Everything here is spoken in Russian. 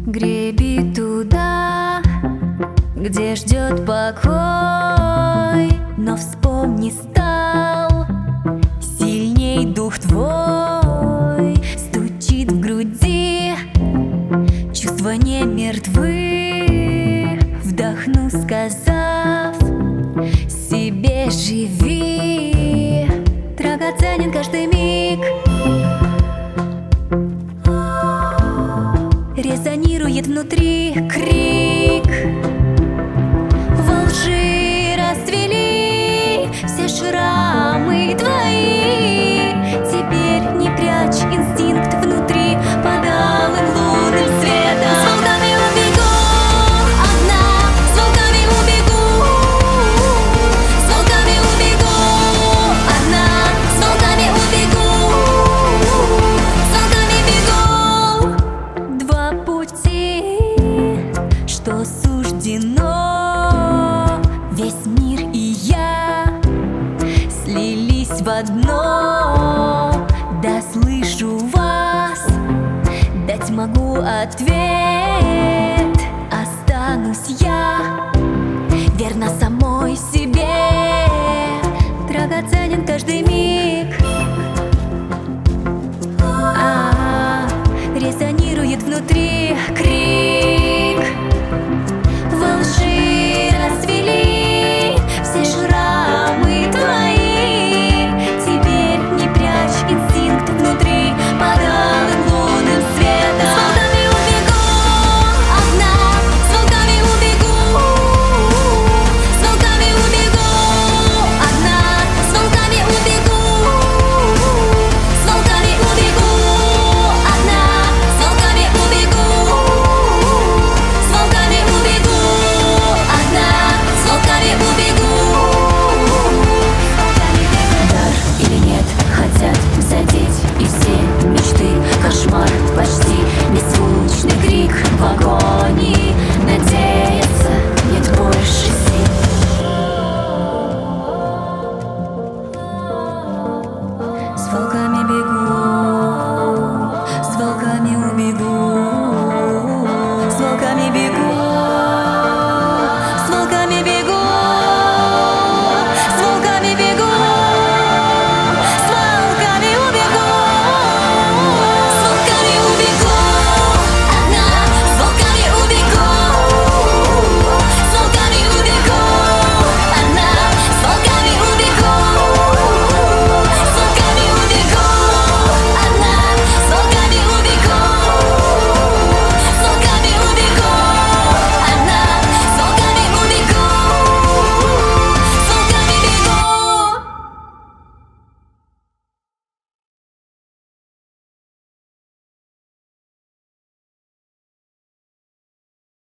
Греби туда, где ждет покой, но вспомни, стал сильней дух твой. Стучит в груди, чувства не мертвы. Вдохну, сказав себе: живи, драгоценен каждый миг. Резонирует внутри крик. Во лжи расцвели все шрамы твои. Теперь не прячь инстинкт внутри под алым лунным светом. С волками убегу одна, с волками убегу. С волками убегу одна, с волками убегу. С волками бегу. Два пути, что суждено. Весь мир и я слились в одно. Да слышу вас, дать могу ответ.